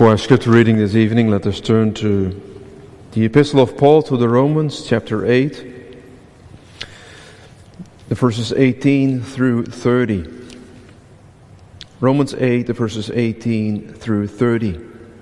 For our scripture reading this evening, let us turn to the Epistle of Paul to the Romans, chapter 8, the verses 18 through 30. Romans 8, the verses 18 through 30.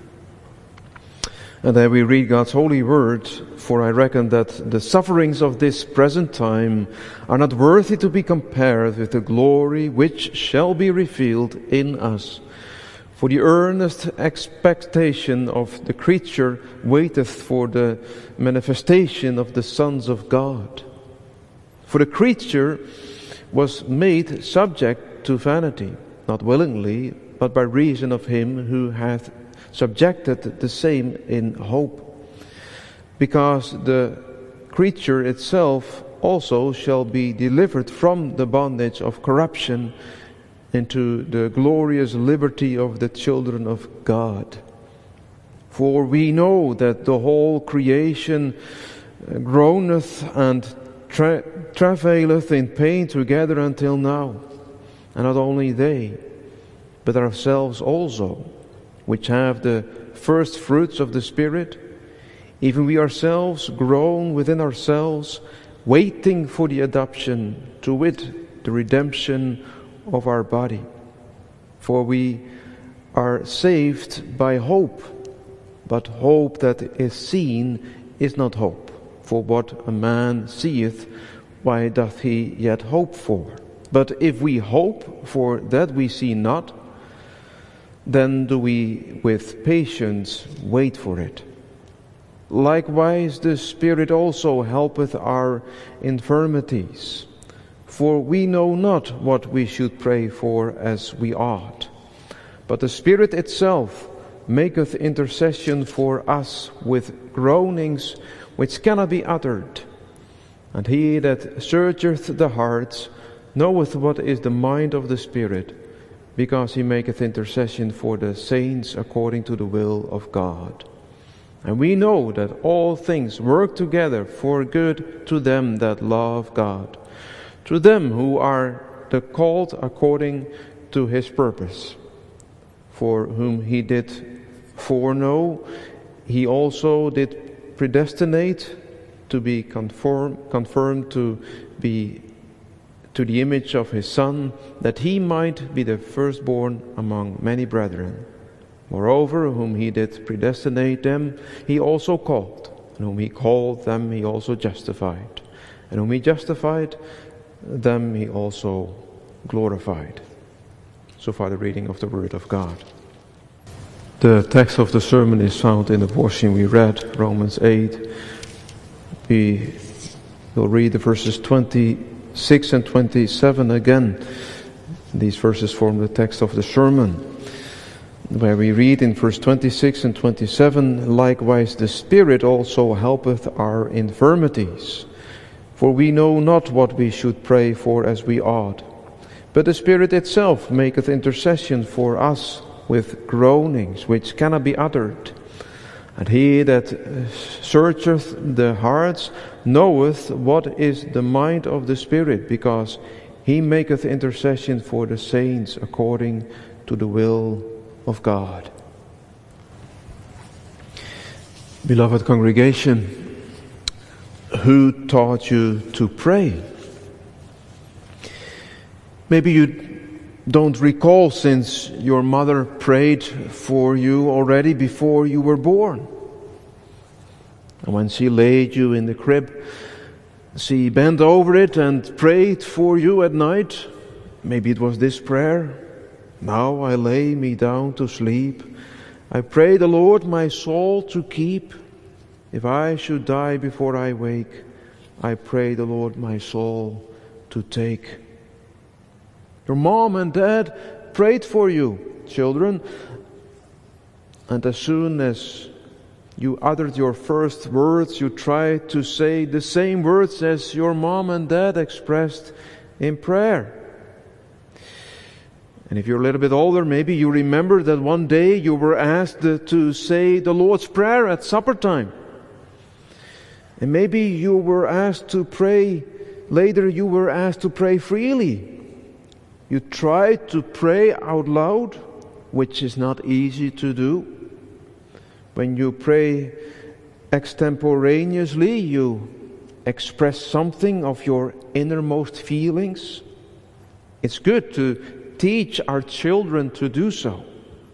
And there we read God's holy word, for I reckon that the sufferings of this present time are not worthy to be compared with the glory which shall be revealed in us. For the earnest expectation of the creature waiteth for the manifestation of the sons of God. For the creature was made subject to vanity, not willingly, but by reason of him who hath subjected the same in hope. Because the creature itself also shall be delivered from the bondage of corruption into the glorious liberty of the children of God. For we know that the whole creation groaneth and travaileth in pain together until now. And not only they, but ourselves also, which have the first fruits of the Spirit, even we ourselves groan within ourselves, waiting for the adoption, to wit, the redemption of our body. For we are saved by hope, but hope that is seen is not hope. For what a man seeth, why doth he yet hope for? But if we hope for that we see not, then do we with patience wait for it. Likewise the Spirit also helpeth our infirmities. For we know not what we should pray for as we ought. But the Spirit itself maketh intercession for us with groanings which cannot be uttered. And he that searcheth the hearts knoweth what is the mind of the Spirit, because he maketh intercession for the saints according to the will of God. And we know that all things work together for good to them that love God, to them who are the called according to his purpose. For whom he did foreknow, he also did predestinate to be conformed to the image of his Son, that he might be the firstborn among many brethren. Moreover, whom he did predestinate them, he also called. And whom he called them, he also justified. And whom he justified, them he also glorified. So far the reading of the Word of God. The text of the sermon is found in the portion we read, Romans 8. We will read the verses 26 and 27 again. These verses form the text of the sermon, where we read in verse 26 and 27, likewise the Spirit also helpeth our infirmities. For we know not what we should pray for as we ought. But the Spirit itself maketh intercession for us with groanings which cannot be uttered. And he that searcheth the hearts knoweth what is the mind of the Spirit, because he maketh intercession for the saints according to the will of God. Beloved congregation, who taught you to pray? Maybe you don't recall since your mother prayed for you already before you were born. And when she laid you in the crib, she bent over it and prayed for you at night. Maybe it was this prayer: now I lay me down to sleep. I pray the Lord my soul to keep. If I should die before I wake, I pray the Lord my soul to take. Your mom and dad prayed for you, children. And as soon as you uttered your first words, you tried to say the same words as your mom and dad expressed in prayer. And if you're a little bit older, maybe you remember that one day you were asked to say the Lord's Prayer at supper time. And maybe you were asked to pray, later you were asked to pray freely. You tried to pray out loud, which is not easy to do. When you pray extemporaneously, you express something of your innermost feelings. It's good to teach our children to do so.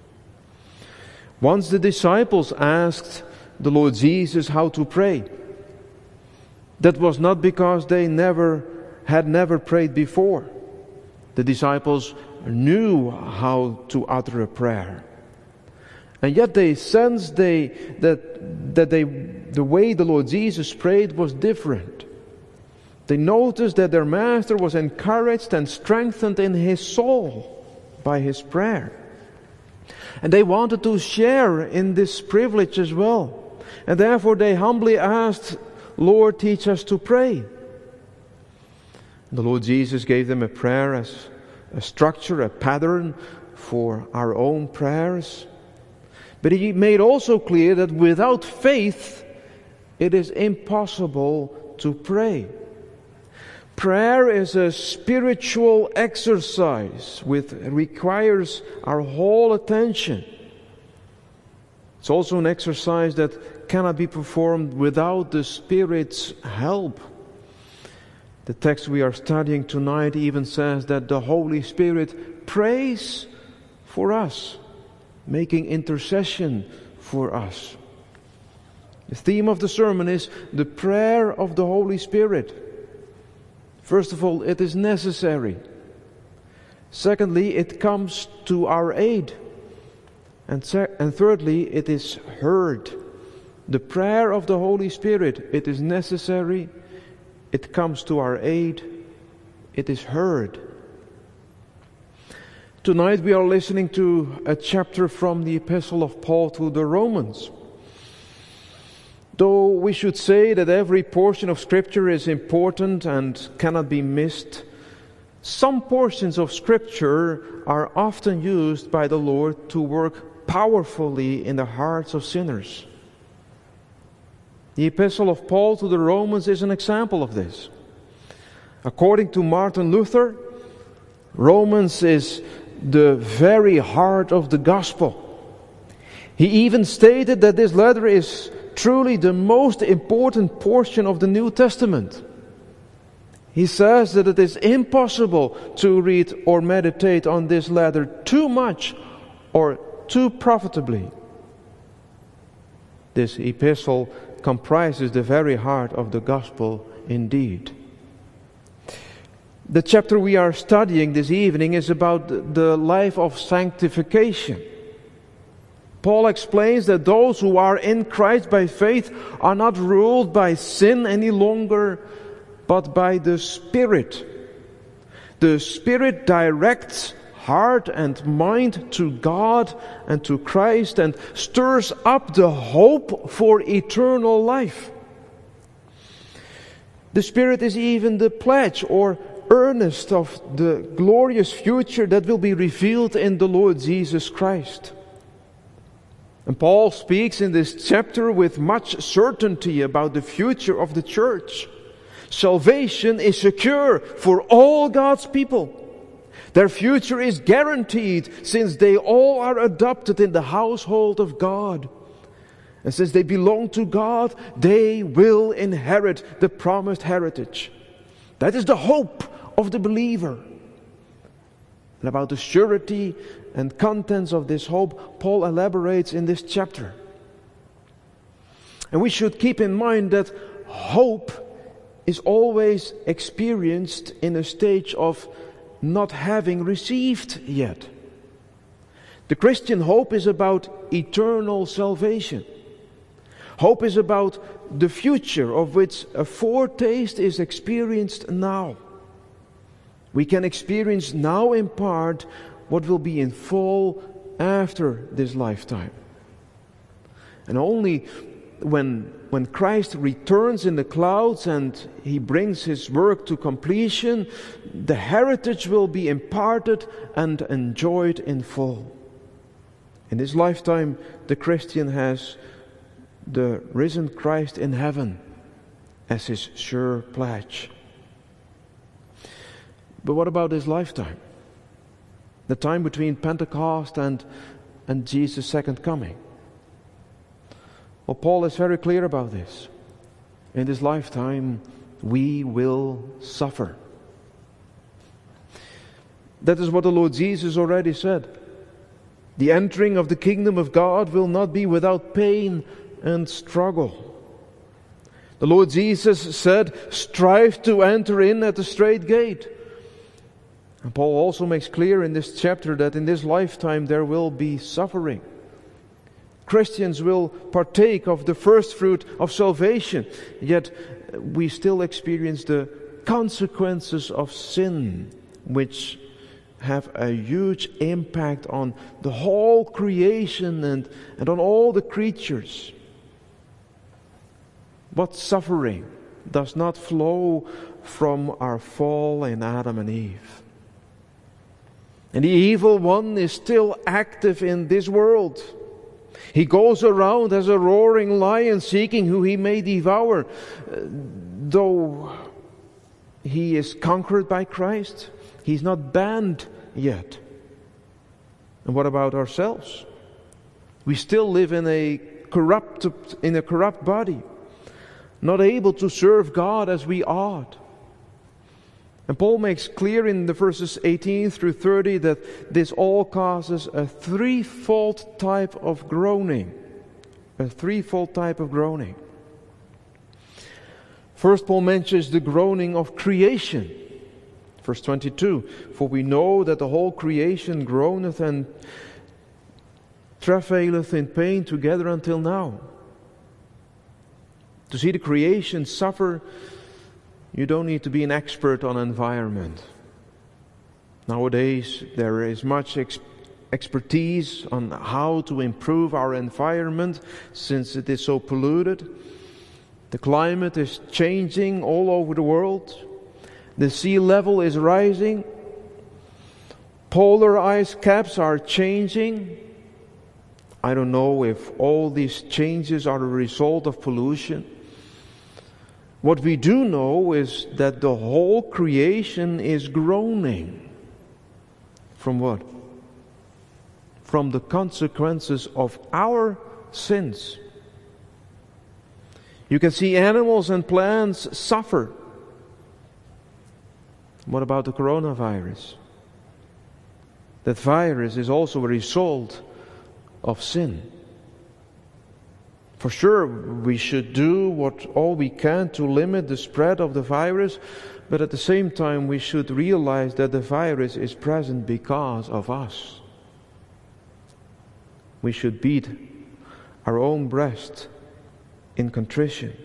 Once the disciples asked the Lord Jesus how to pray. That was not because they had never prayed before. The disciples knew how to utter a prayer. And yet they sensed that the way the Lord Jesus prayed was different. They noticed that their Master was encouraged and strengthened in his soul by his prayer. And they wanted to share in this privilege as well. And therefore they humbly asked, Lord, teach us to pray. And the Lord Jesus gave them a prayer as a structure, a pattern for our own prayers. But he made also clear that without faith, it is impossible to pray. Prayer is a spiritual exercise which requires our whole attention. It's also an exercise that cannot be performed without the Spirit's help. The text we are studying tonight even says that the Holy Spirit prays for us, making intercession for us. The theme of the sermon is the prayer of the Holy Spirit. First of all, it is necessary. Secondly, it comes to our aid. And thirdly, it is heard. The prayer of the Holy Spirit, it is necessary, it comes to our aid, it is heard. Tonight we are listening to a chapter from the Epistle of Paul to the Romans. Though we should say that every portion of Scripture is important and cannot be missed, some portions of Scripture are often used by the Lord to work powerfully in the hearts of sinners. The Epistle of Paul to the Romans is an example of this. According to Martin Luther, Romans is the very heart of the gospel. He even stated that this letter is truly the most important portion of the New Testament. He says that it is impossible to read or meditate on this letter too much or too profitably. This epistle comprises the very heart of the gospel indeed. The chapter we are studying this evening is about the life of sanctification. Paul explains that those who are in Christ by faith are not ruled by sin any longer, but by the Spirit. The Spirit directs heart and mind to God and to Christ and stirs up the hope for eternal life. The Spirit is even the pledge or earnest of the glorious future that will be revealed in the Lord Jesus Christ. And Paul speaks in this chapter with much certainty about the future of the church. Salvation is secure for all God's people. Their future is guaranteed since they all are adopted in the household of God. And since they belong to God, they will inherit the promised heritage. That is the hope of the believer. And about the surety and contents of this hope, Paul elaborates in this chapter. And we should keep in mind that hope is always experienced in a stage of not having received yet. The Christian hope is about eternal salvation. Hope is about the future of which a foretaste is experienced now. We can experience now in part what will be in full after this lifetime. And only when Christ returns in the clouds and He brings His work to completion, the heritage will be imparted and enjoyed in full. In this lifetime, the Christian has the risen Christ in heaven as his sure pledge. But what about his lifetime? The time between Pentecost and Jesus' second coming. Well, Paul is very clear about this. In this lifetime, we will suffer. That is what the Lord Jesus already said. The entering of the kingdom of God will not be without pain and struggle. The Lord Jesus said, strive to enter in at the straight gate. And Paul also makes clear in this chapter that in this lifetime there will be suffering. Christians will partake of the first fruit of salvation, yet we still experience the consequences of sin, which have a huge impact on the whole creation and on all the creatures. What suffering does not flow from our fall in Adam and Eve? And the evil one is still active in this world. He goes around as a roaring lion seeking who he may devour. Though he is conquered by Christ, he's not banned yet. And what about ourselves? We still live in a corrupt body, not able to serve God as we ought. And Paul makes clear in the verses 18 through 30 that this all causes a threefold type of groaning. A threefold type of groaning. First, Paul mentions the groaning of creation. Verse 22, for we know that the whole creation groaneth and travaileth in pain together until now. To see the creation suffer, you don't need to be an expert on environment. Nowadays, there is much expertise on how to improve our environment since it is so polluted. The climate is changing all over the world. The sea level is rising. Polar ice caps are changing. I don't know if all these changes are a result of pollution. What we do know is that the whole creation is groaning. From what? From the consequences of our sins. You can see animals and plants suffer. What about the coronavirus? That virus is also a result of sin. For sure, we should do all we can to limit the spread of the virus, but at the same time we should realize that the virus is present because of us. We should beat our own breast in contrition.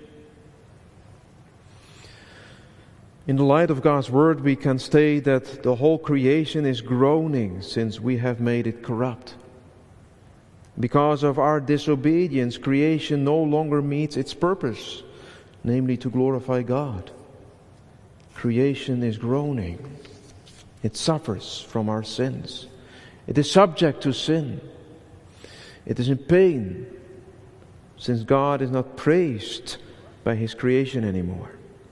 In the light of God's Word, we can state that the whole creation is groaning since we have made it corrupt. Because of our disobedience, creation no longer meets its purpose, namely to glorify God. Creation is groaning. It suffers from our sins. It is subject to sin. It is in pain, since God is not praised by His creation anymore.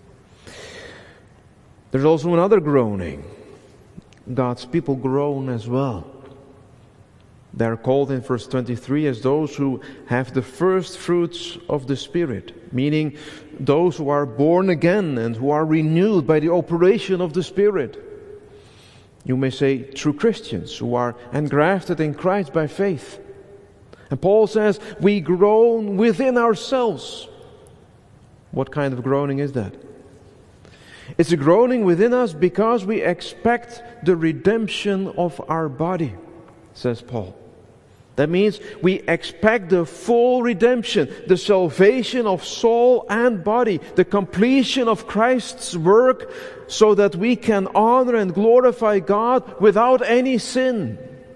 There's also another groaning. God's people groan as well. They are called in verse 23 as those who have the first fruits of the Spirit, meaning those who are born again and who are renewed by the operation of the Spirit. You may say true Christians who are engrafted in Christ by faith. And Paul says, we groan within ourselves. What kind of groaning is that? It's a groaning within us because we expect the redemption of our body, says Paul. That means we expect the full redemption, the salvation of soul and body, the completion of Christ's work so that we can honor and glorify God without any sin.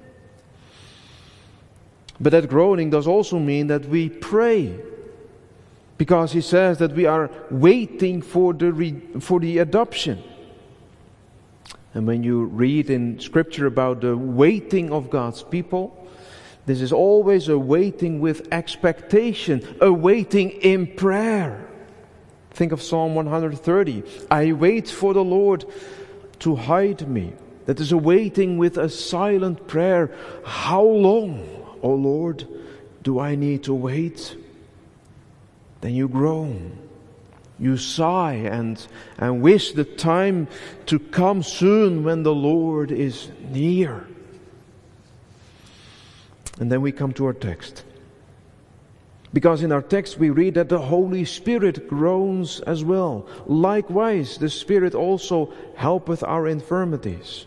But that groaning does also mean that we pray, because he says that we are waiting for the adoption. And when you read in Scripture about the waiting of God's people, this is always a waiting with expectation, a waiting in prayer. Think of Psalm 130. I wait for the Lord to hide me. That is a waiting with a silent prayer. How long, O Lord, do I need to wait? then you groan. You sigh and wish the time to come soon when the Lord is near. And then we come to our text. Because in our text we read that the Holy Spirit groans as well. Likewise, the Spirit also helpeth our infirmities.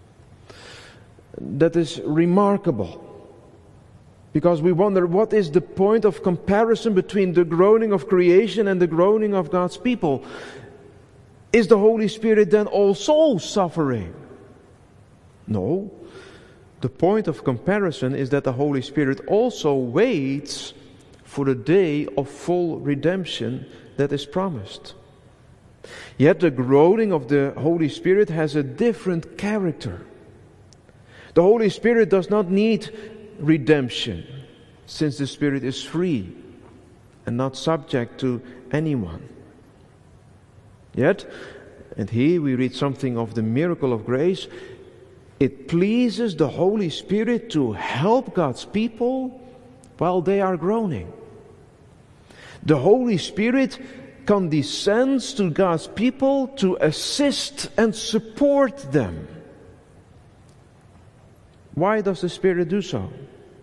That is remarkable. Because we wonder, what is the point of comparison between the groaning of creation and the groaning of God's people? Is the Holy Spirit then also suffering? No. The point of comparison is that the Holy Spirit also waits for the day of full redemption that is promised. Yet the groaning of the Holy Spirit has a different character. The Holy Spirit does not need redemption, since the Spirit is free and not subject to anyone. Yet, and here we read something of the miracle of grace, it pleases the Holy Spirit to help God's people while they are groaning. The Holy Spirit condescends to God's people to assist and support them. Why does the Spirit do so?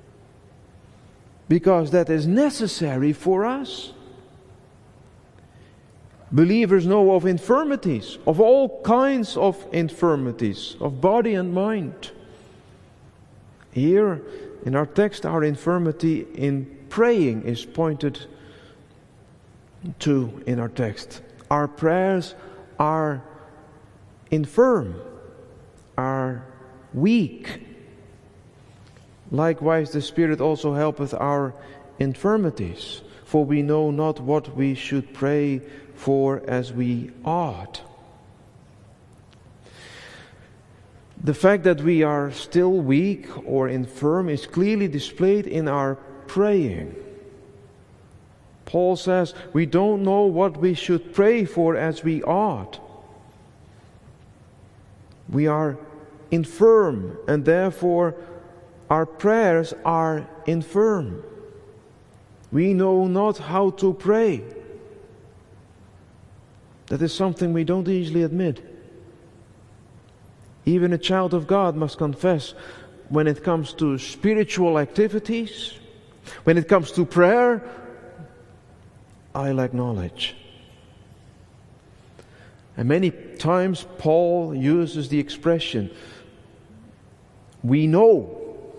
Because that is necessary for us. Believers know of infirmities, of all kinds of infirmities, of body and mind. Here, in our text, our infirmity in praying is pointed to in our text. Our prayers are infirm, are weak. Likewise, the Spirit also helpeth our infirmities, for we know not what we should pray for as we ought. The fact that we are still weak or infirm is clearly displayed in our praying. Paul says we don't know what we should pray for as we ought. We are infirm, and therefore our prayers are infirm. We know not how to pray. That is something we don't easily admit. Even a child of God must confess, when it comes to spiritual activities, when it comes to prayer, I lack knowledge. And many times Paul uses the expression, we know.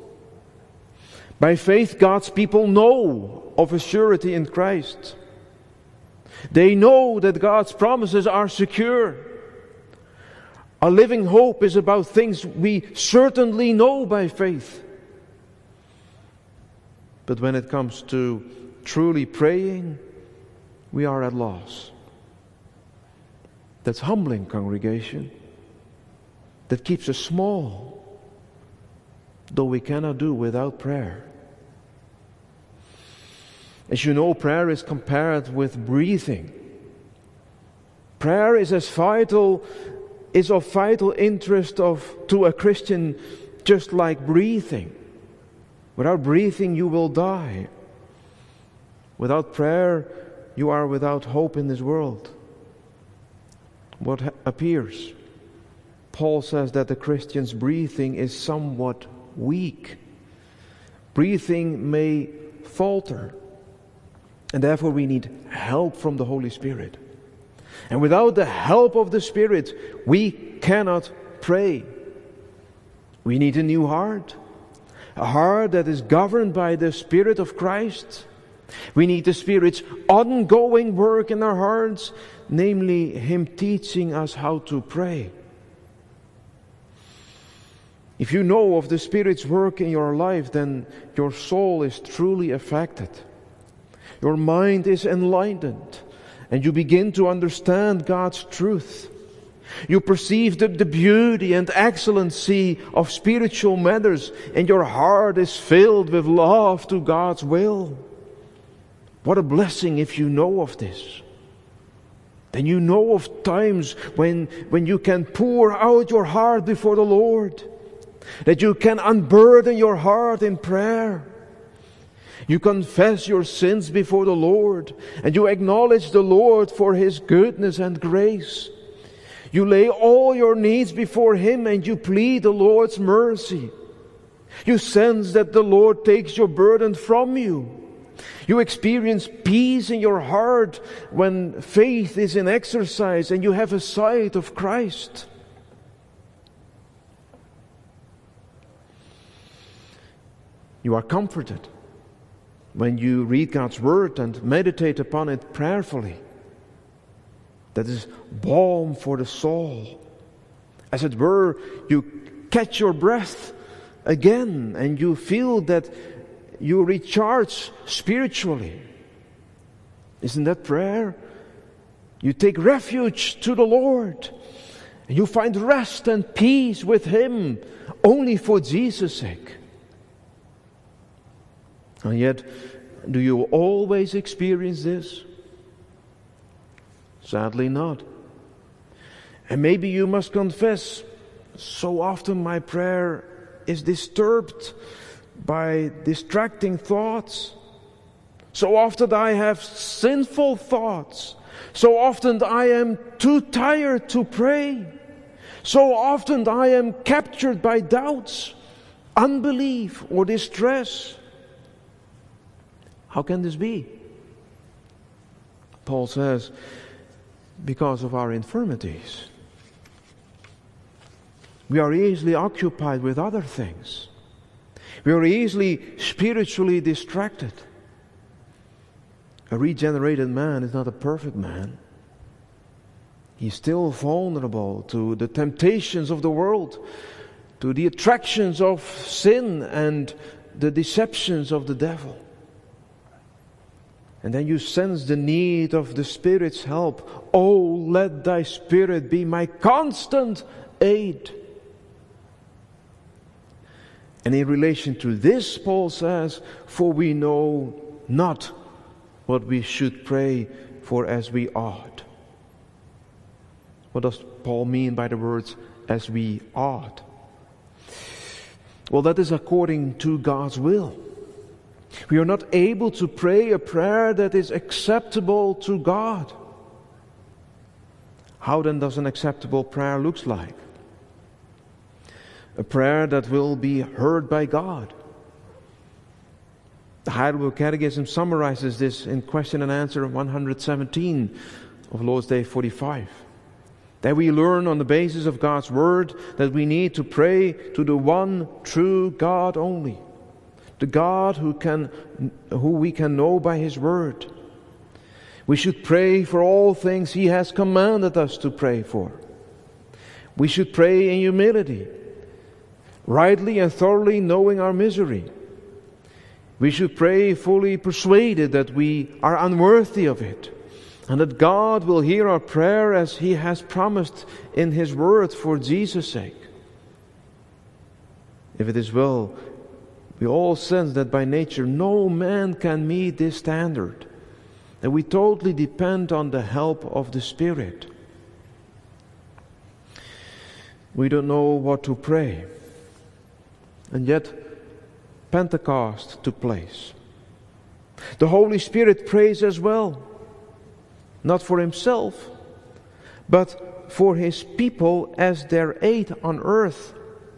By faith, God's people know of a surety in Christ. They know that God's promises are secure. A living hope is about things we certainly know by faith. But when it comes to truly praying, we are at loss. That's humbling, congregation. That keeps us small, though we cannot do without prayer. As you know, prayer is compared with breathing. Prayer is of vital interest to a Christian, just like breathing. Without breathing, you will die. Without prayer, you are without hope in this world. What appears? Paul says that the Christian's breathing is somewhat weak. Breathing may falter. And therefore we need help from the Holy Spirit. And without the help of the Spirit, we cannot pray. We need a new heart. A heart that is governed by the Spirit of Christ. We need the Spirit's ongoing work in our hearts, namely Him teaching us how to pray. If you know of the Spirit's work in your life, then your soul is truly affected. Your mind is enlightened, and you begin to understand God's truth. You perceive the beauty and excellency of spiritual matters, and your heart is filled with love to God's will. What a blessing if you know of this. Then you know of times when you can pour out your heart before the Lord, that you can unburden your heart in prayer. You confess your sins before the Lord, and you acknowledge the Lord for His goodness and grace. You lay all your needs before Him, and you plead the Lord's mercy. You sense that the Lord takes your burden from you. You experience peace in your heart when faith is in exercise and you have a sight of Christ. You are comforted when you read God's Word and meditate upon it prayerfully. That is balm for the soul. As it were, you catch your breath again and you feel that you recharge spiritually. Isn't that prayer? You take refuge to the Lord. And you find rest and peace with Him only for Jesus' sake. And yet, do you always experience this? Sadly not. And maybe you must confess, so often my prayer is disturbed by distracting thoughts. So often I have sinful thoughts. So often I am too tired to pray. So often I am captured by doubts, unbelief, or distress. How can this be? Paul says, because of our infirmities. We are easily occupied with other things. We are easily spiritually distracted. A regenerated man is not a perfect man. He's still vulnerable to the temptations of the world, to the attractions of sin and the deceptions of the devil. And then you sense the need of the Spirit's help. Oh, let thy Spirit be my constant aid. And in relation to this, Paul says, for we know not what we should pray for as we ought. What does Paul mean by the words, as we ought? Well, that is according to God's will. We are not able to pray a prayer that is acceptable to God. How then does an acceptable prayer look like? A prayer that will be heard by God. The Heidelberg Catechism summarizes this in question and answer 117 of Lord's Day 45. That we learn on the basis of God's Word that we need to pray to the one true God only. The God who we can know by His Word. We should pray for all things He has commanded us to pray for. We should pray in humility, rightly and thoroughly knowing our misery. We should pray fully persuaded that we are unworthy of it, and that God will hear our prayer as He has promised in His Word for Jesus' sake. If it is well, we all sense that by nature no man can meet this standard, that we totally depend on the help of the Spirit. We don't know what to pray, and yet Pentecost took place. The Holy Spirit prays as well, not for Himself, but for His people as their aid on earth.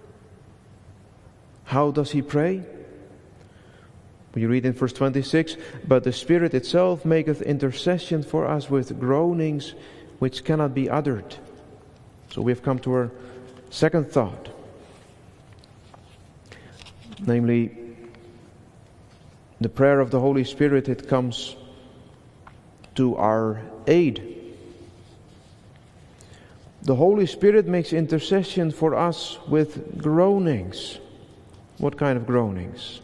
How does He pray? We read in verse 26, but the Spirit itself maketh intercession for us with groanings which cannot be uttered. So we have come to our second thought. Namely, the prayer of the Holy Spirit, it comes to our aid. The Holy Spirit makes intercession for us with groanings. What kind of groanings?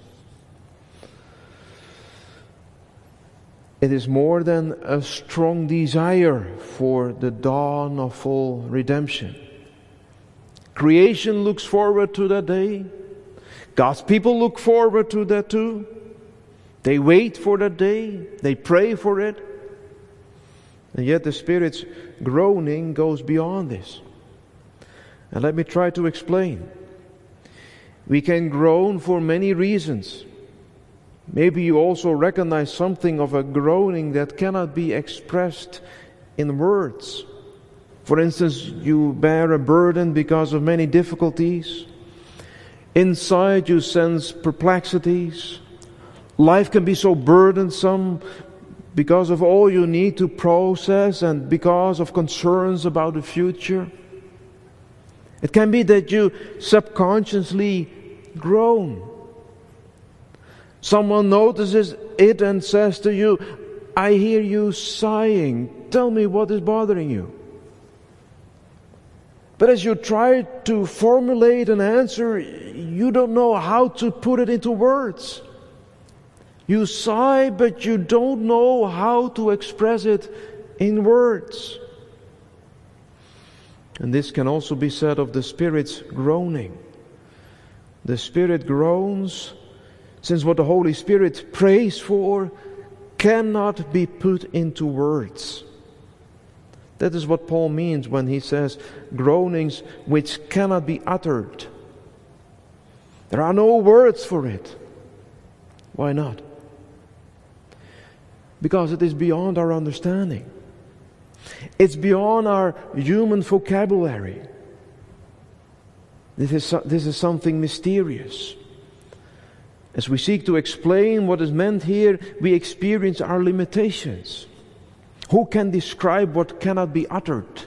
It is more than a strong desire for the dawn of full redemption. Creation looks forward to that day. God's people look forward to that too. They wait for that day. They pray for it. And yet the Spirit's groaning goes beyond this. And let me try to explain. We can groan for many reasons. Maybe you also recognize something of a groaning that cannot be expressed in words. For instance, you bear a burden because of many difficulties. Inside you sense perplexities. Life can be so burdensome because of all you need to process and because of concerns about the future. It can be that you subconsciously groan. Someone notices it and says to you, "I hear you sighing. Tell me what is bothering you." But as you try to formulate an answer, you don't know how to put it into words. You sigh, but you don't know how to express it in words. And this can also be said of the Spirit's groaning. The Spirit groans, since what the Holy Spirit prays for cannot be put into words. That is what Paul means when he says groanings which cannot be uttered. There are no words for it. Why not? Because it is beyond our understanding. It's beyond our human vocabulary. This is something mysterious. As we seek to explain what is meant here, we experience our limitations. Who can describe what cannot be uttered?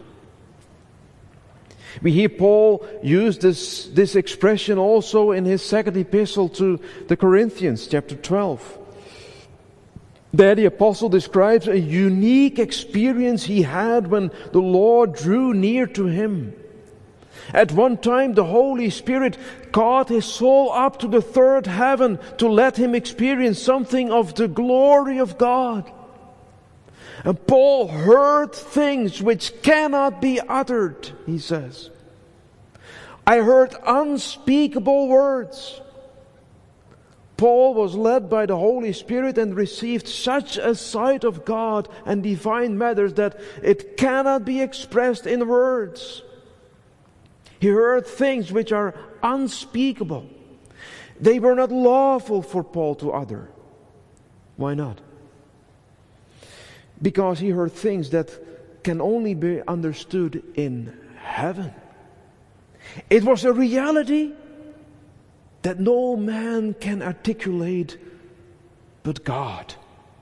We hear Paul use this expression also in his second epistle to the Corinthians, chapter 12. There the apostle describes a unique experience he had when the Lord drew near to him. At one time the Holy Spirit caught his soul up to the third heaven to let him experience something of the glory of God. And Paul heard things which cannot be uttered, he says. I heard unspeakable words. Paul was led by the Holy Spirit and received such a sight of God and divine matters that it cannot be expressed in words. He heard things which are unspeakable. They were not lawful for Paul to utter. Why not? Because he heard things that can only be understood in heaven. It was a reality that no man can articulate but God.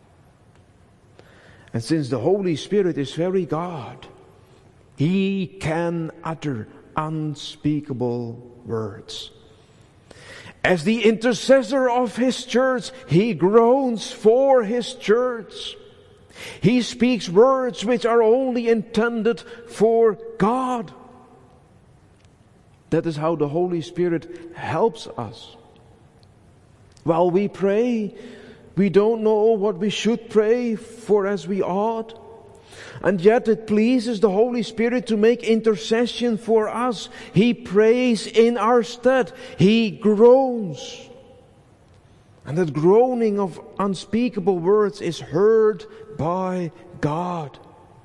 And since the Holy Spirit is very God, He can utter unspeakable words. As the intercessor of His church, He groans for His church. He speaks words which are only intended for God. That is how the Holy Spirit helps us. While we pray, we don't know what we should pray for as we ought. And yet it pleases the Holy Spirit to make intercession for us. He prays in our stead. He groans. And that groaning of unspeakable words is heard by God.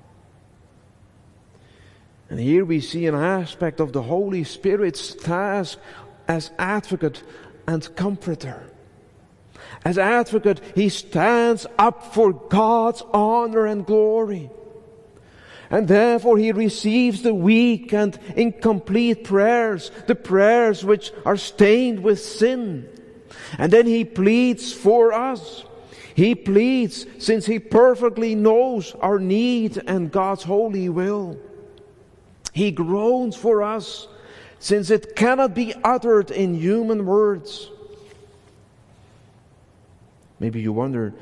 And here we see an aspect of the Holy Spirit's task as advocate and comforter. As advocate, He stands up for God's honor and glory. And therefore He receives the weak and incomplete prayers, the prayers which are stained with sin. And then He pleads for us. He pleads since He perfectly knows our need and God's holy will. He groans for us since it cannot be uttered in human words. Maybe you wonder,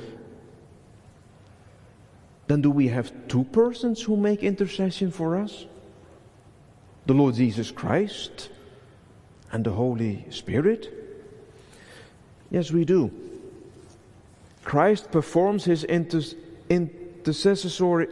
then do we have two persons who make intercession for us? The Lord Jesus Christ and the Holy Spirit? Yes, we do. Christ performs His intercessory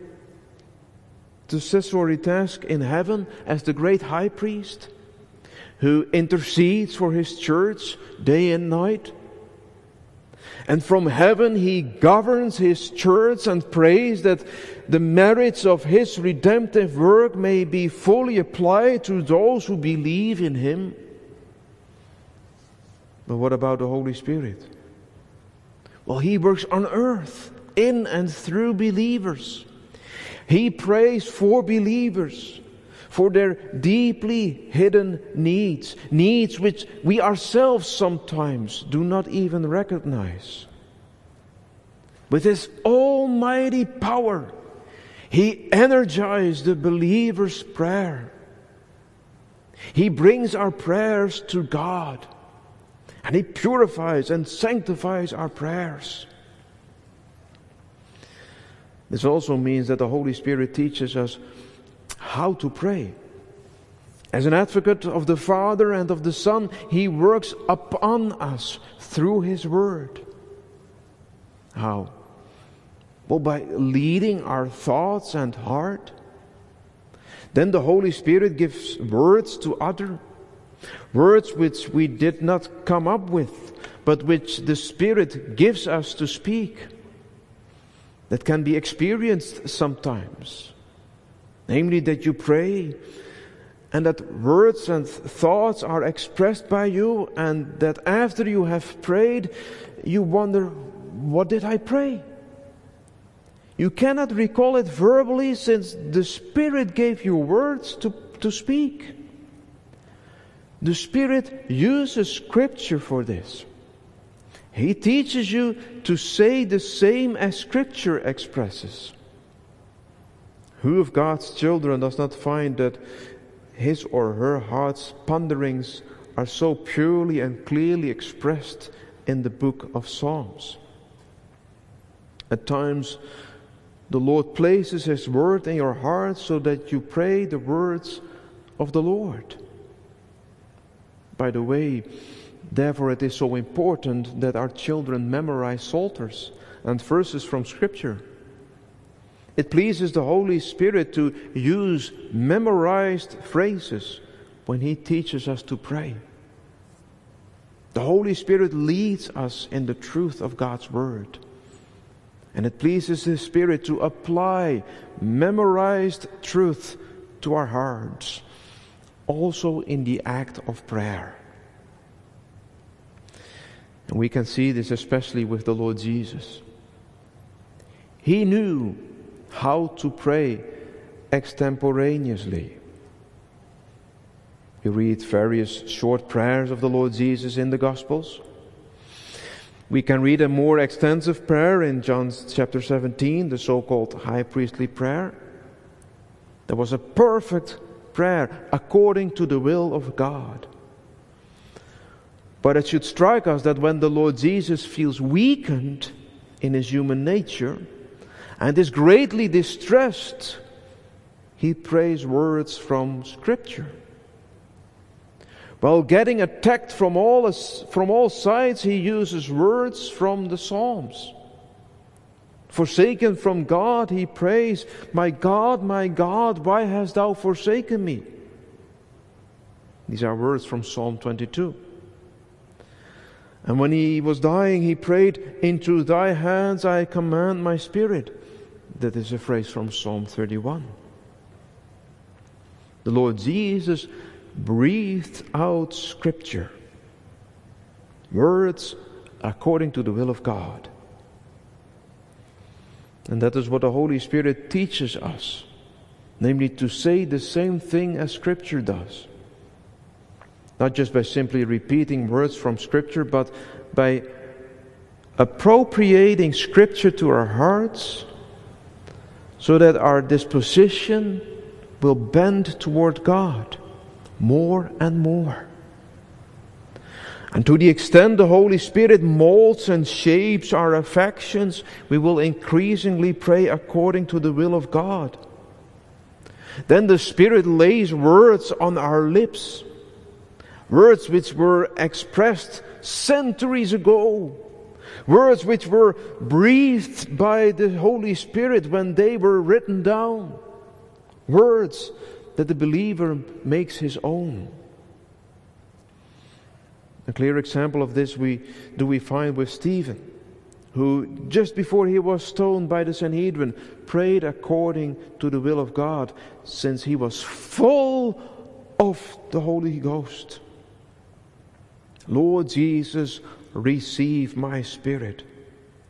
task in heaven as the great high priest who intercedes for His church day and night. And from heaven He governs His church and prays that the merits of His redemptive work may be fully applied to those who believe in Him. But what about the Holy Spirit? Well, He works on earth, in and through believers. He prays for believers, for their deeply hidden needs, needs which we ourselves sometimes do not even recognize. With His almighty power, He energizes the believer's prayer. He brings our prayers to God, and He purifies and sanctifies our prayers. This also means that the Holy Spirit teaches us how to pray. As an advocate of the Father and of the Son, He works upon us through His Word. How? Well, by leading our thoughts and heart. Then the Holy Spirit gives words to utter, words which we did not come up with, but which the Spirit gives us to speak, that can be experienced sometimes. Namely, that you pray, and that words and thoughts are expressed by you, and that after you have prayed, you wonder, what did I pray? You cannot recall it verbally, since the Spirit gave you words to speak. The Spirit uses Scripture for this. He teaches you to say the same as Scripture expresses. Who of God's children does not find that his or her heart's ponderings are so purely and clearly expressed in the book of Psalms? At times, the Lord places His word in your heart so that you pray the words of the Lord. By the way, therefore it is so important that our children memorize psalters and verses from Scripture. It pleases the Holy Spirit to use memorized phrases when He teaches us to pray. The Holy Spirit leads us in the truth of God's Word. And it pleases His Spirit to apply memorized truth to our hearts, also in the act of prayer. And we can see this especially with the Lord Jesus. He knew how to pray extemporaneously. You read various short prayers of the Lord Jesus in the Gospels. We can read a more extensive prayer in John chapter 17, the so-called high priestly prayer. There was a perfect prayer according to the will of God. But it should strike us that when the Lord Jesus feels weakened in His human nature and is greatly distressed, He prays words from Scripture. While getting attacked from all sides, He uses words from the Psalms. Forsaken from God, He prays, my God, why hast Thou forsaken me?" These are words from Psalm 22. And when He was dying, He prayed, "Into Thy hands I commend my spirit." That is a phrase from Psalm 31. The Lord Jesus breathed out Scripture, words according to the will of God. And that is what the Holy Spirit teaches us, namely to say the same thing as Scripture does. Not just by simply repeating words from Scripture, but by appropriating Scripture to our hearts, so that our disposition will bend toward God more and more. And to the extent the Holy Spirit molds and shapes our affections, we will increasingly pray according to the will of God. Then the Spirit lays words on our lips, words which were expressed centuries ago, words which were breathed by the Holy Spirit when they were written down, words that the believer makes his own. A clear example of this we find with Stephen, who just before he was stoned by the Sanhedrin prayed according to the will of God, since he was full of the Holy Ghost. "Lord Jesus, receive my spirit."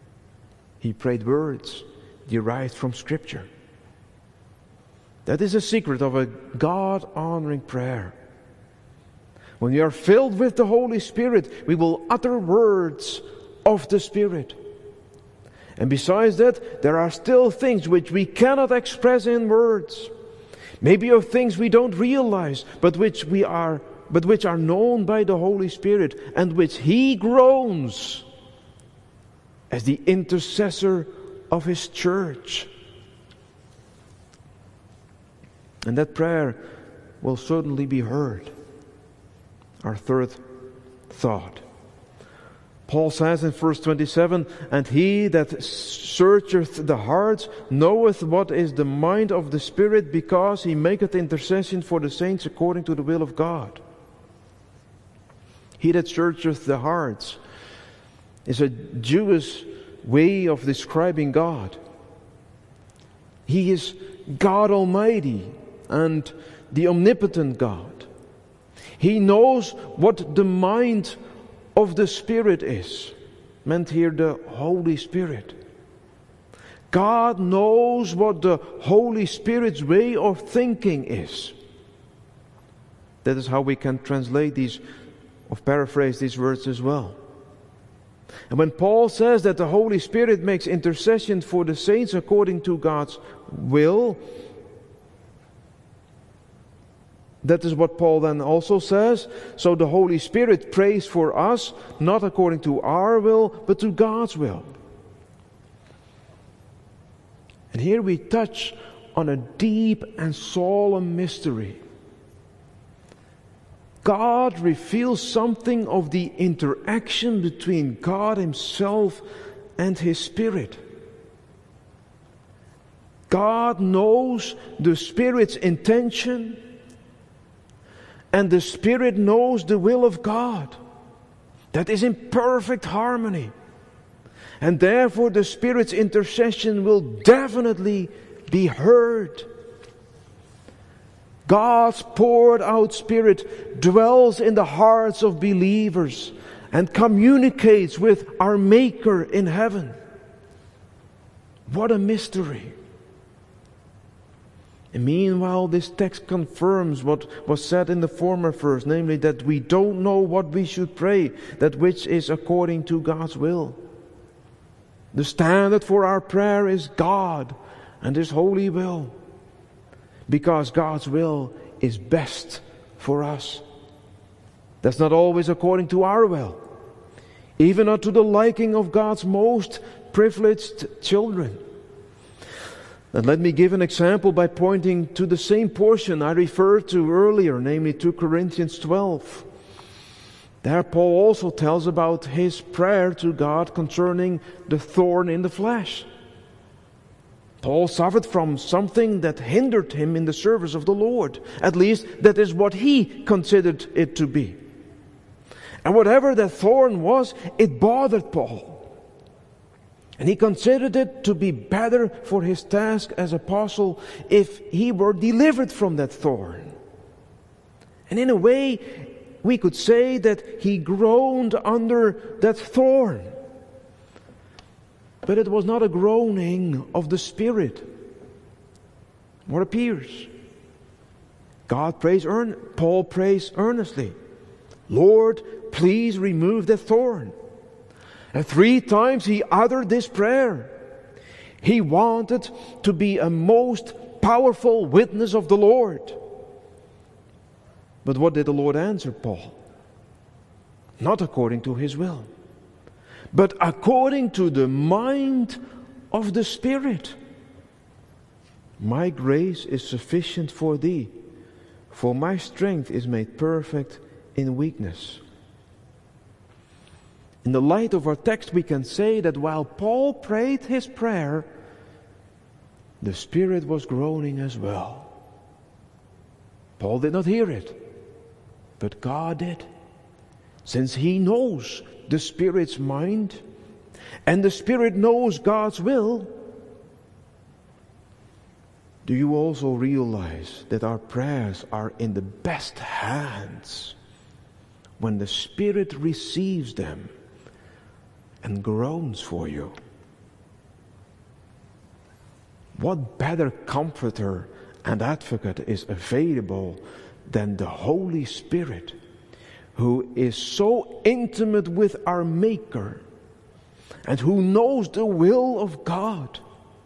He prayed words derived from Scripture. That is a secret of a God-honoring prayer. When we are filled with the Holy Spirit, we will utter words of the Spirit. And besides that, there are still things which we cannot express in words. Maybe of things we don't realize, but which are known by the Holy Spirit, and which He groans as the intercessor of His church. And that prayer will certainly be heard. Our third thought. Paul says in verse 27, "And he that searcheth the hearts knoweth what is the mind of the Spirit, because he maketh intercession for the saints according to the will of God." He that searcheth the hearts is a Jewish way of describing God. He is God Almighty and the omnipotent God. He knows what the mind of the Spirit is. Meant here the Holy Spirit. God knows what the Holy Spirit's way of thinking is. That is how we can translate these, or paraphrase these words as well. And when Paul says that the Holy Spirit makes intercession for the saints according to God's will, that is what Paul then also says. So the Holy Spirit prays for us, not according to our will, but to God's will. And here we touch on a deep and solemn mystery. God reveals something of the interaction between God Himself and His Spirit. God knows the Spirit's intention, and the Spirit knows the will of God. That is in perfect harmony. And therefore the Spirit's intercession will definitely be heard. God's poured out Spirit dwells in the hearts of believers and communicates with our Maker in heaven. What a mystery! And meanwhile, this text confirms what was said in the former verse, namely that we don't know what we should pray, that which is according to God's will. The standard for our prayer is God and His holy will, because God's will is best for us. That's not always according to our will, even not to the liking of God's most privileged children. And let me give an example by pointing to the same portion I referred to earlier, namely 2 Corinthians 12. There Paul also tells about his prayer to God concerning the thorn in the flesh. Paul suffered from something that hindered him in the service of the Lord. At least that is what he considered it to be. And whatever that thorn was, it bothered Paul. And he considered it to be better for his task as apostle if he were delivered from that thorn. And in a way, we could say that he groaned under that thorn. But it was not a groaning of the Spirit. What appears? Paul prays earnestly, "Lord, please remove the thorn." And 3 times he uttered this prayer. He wanted to be a most powerful witness of the Lord. But what did the Lord answer Paul? Not according to His will, but according to the mind of the Spirit. "My grace is sufficient for thee, for my strength is made perfect in weakness." In the light of our text, we can say that while Paul prayed his prayer, the Spirit was groaning as well. Paul did not hear it, but God did. Since He knows the Spirit's mind, and the Spirit knows God's will, do you also realize that our prayers are in the best hands when the Spirit receives them and groans for you? what better comforter and advocate is available than the Holy Spirit, who is so intimate with our Maker and who knows the will of God?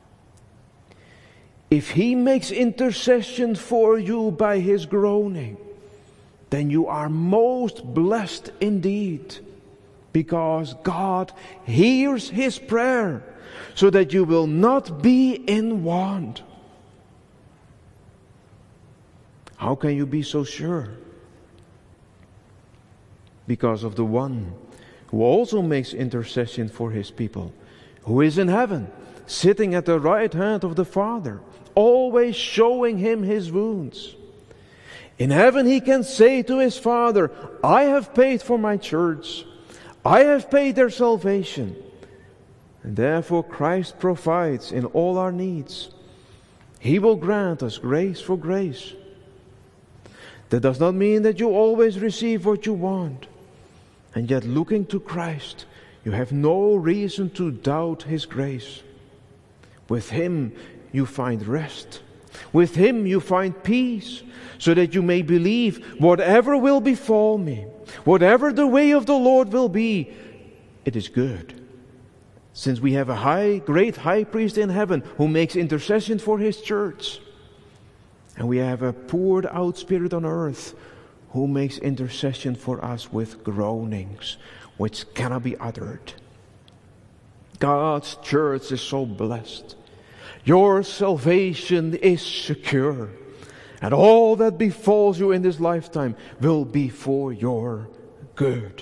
If He makes intercession for you by His groaning, then you are most blessed indeed, because God hears His prayer so that you will not be in want. How can you be so sure? Because of the one who also makes intercession for His people, who is in heaven, sitting at the right hand of the Father, always showing Him His wounds. In heaven He can say to His Father, I have paid for my church. I have paid their salvation. And therefore Christ provides in all our needs. He will grant us grace for grace. That does not mean that you always receive what you want. And yet, looking to Christ, you have no reason to doubt His grace. With Him you find rest. With Him you find peace, so that you may believe whatever will befall me, whatever the way of the Lord will be, it is good. Since we have a great high priest in heaven who makes intercession for His church, and we have a poured out Spirit on earth who makes intercession for us with groanings which cannot be uttered. God's church is so blessed. Your salvation is secure, and all that befalls you in this lifetime will be for your good.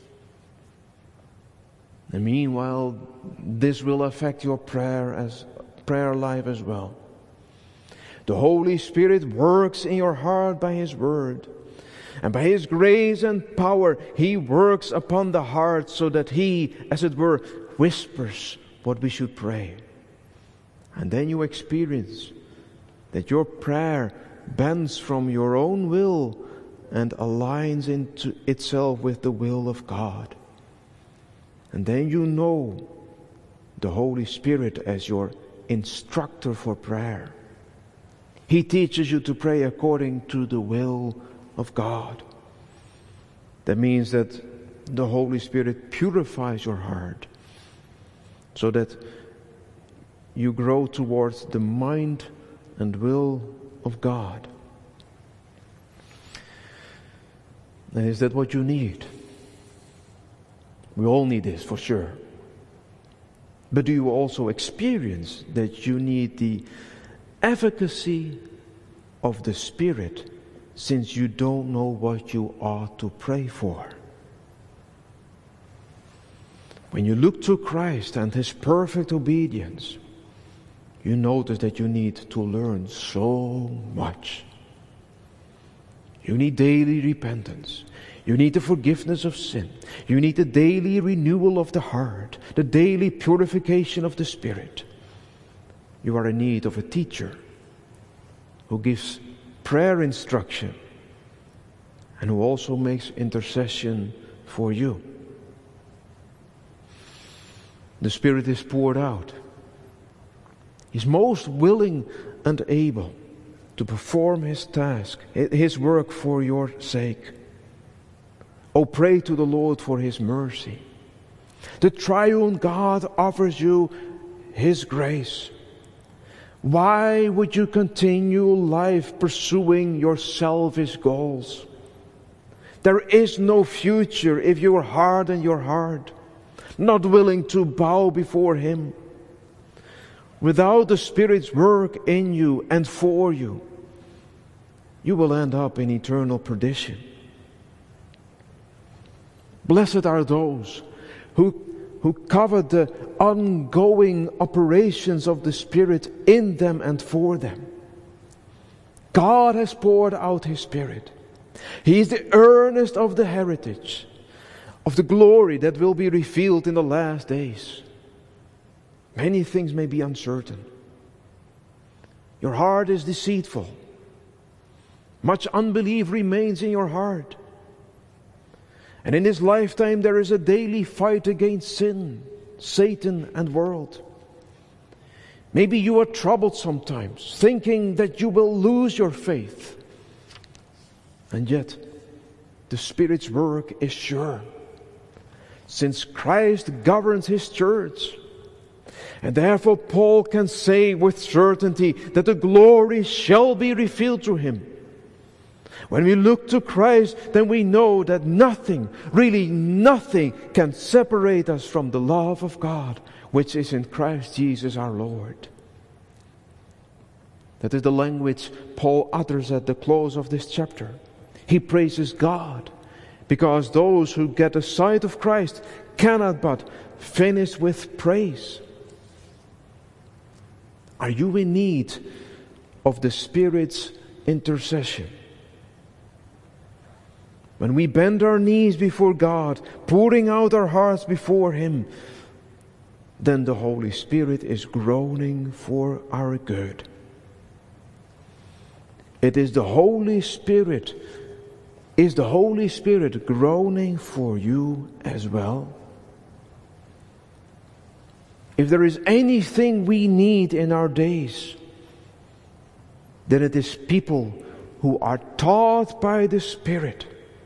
And meanwhile, this will affect your prayer life as well. The Holy Spirit works in your heart by His word. And by His grace and power, He works upon the heart so that He, as it were, whispers what we should pray. And then you experience that your prayer bends from your own will and aligns into itself with the will of God. And then you know the Holy Spirit as your instructor for prayer. He teaches you to pray according to the will of God. That means that the Holy Spirit purifies your heart so that you grow towards the mind and will of God. And is that what you need? We all need this for sure. But do you also experience that you need the efficacy of the Spirit, since you don't know what you ought to pray for? When you look to Christ and His perfect obedience, you notice that you need to learn so much. You need daily repentance. You need the forgiveness of sin. You need the daily renewal of the heart, the daily purification of the spirit. You are in need of a teacher who gives prayer instruction and who also makes intercession for you. The Spirit is poured out. He's most willing and able to perform His task, His work for your sake. Oh, pray to the Lord for His mercy. The triune God offers you His grace. Why would you continue life pursuing your selfish goals? There is no future if you harden your heart, not willing to bow before Him. Without the Spirit's work in you and for you, you will end up in eternal perdition. Blessed are those who covet the ongoing operations of the Spirit in them and for them. God has poured out His Spirit. He is the earnest of the heritage, of the glory that will be revealed in the last days. Many things may be uncertain. Your heart is deceitful. Much unbelief remains in your heart. And in this lifetime there is a daily fight against sin, Satan and world. Maybe you are troubled sometimes, thinking that you will lose your faith. And yet, the Spirit's work is sure, since Christ governs His church. And therefore Paul can say with certainty that the glory shall be revealed to him. When we look to Christ, then we know that nothing, really nothing, can separate us from the love of God, which is in Christ Jesus our Lord. That is the language Paul utters at the close of this chapter. He praises God, because those who get a sight of Christ cannot but finish with praise. Are you in need of the Spirit's intercession? When we bend our knees before God, pouring out our hearts before Him, then the Holy Spirit is groaning for our good. It is the Holy Spirit. Is the Holy Spirit groaning for you as well? If there is anything we need in our days, then it is people who are taught by the Spirit.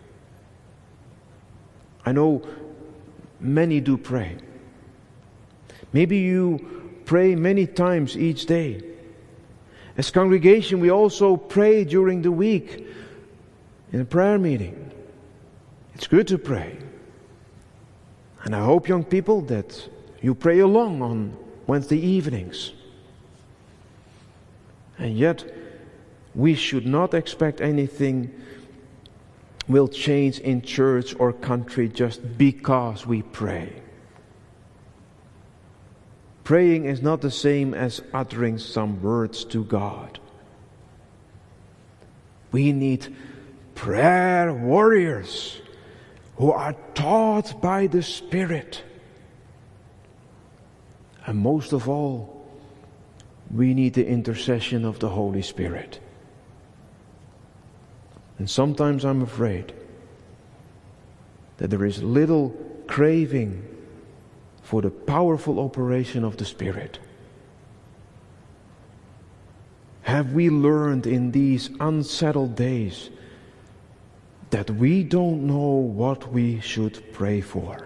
I know many do pray. Maybe you pray many times each day. As congregation, we also pray during the week in a prayer meeting. It's good to pray. And I hope, young people, that you pray along on Wednesday evenings. And yet, we should not expect anything will change in church or country just because we pray. Praying is not the same as uttering some words to God. We need prayer warriors who are taught by the Spirit. And most of all, we need the intercession of the Holy Spirit. And sometimes I'm afraid that there is little craving for the powerful operation of the Spirit. Have we learned in these unsettled days that we don't know what we should pray for?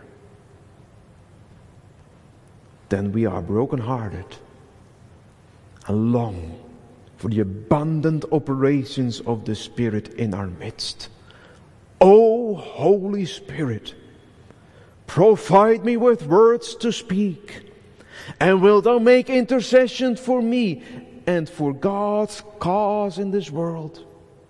Then we are brokenhearted and long for the abundant operations of the Spirit in our midst. O Holy Spirit, provide me with words to speak, and wilt thou make intercession for me and for God's cause in this world.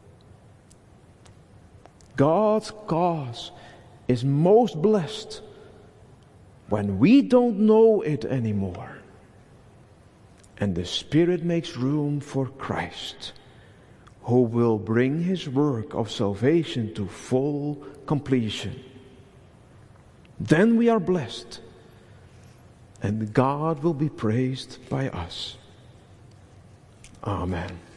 God's cause is most blessed when we don't know it anymore, and the Spirit makes room for Christ, who will bring His work of salvation to full completion. Then we are blessed, and God will be praised by us. Amen.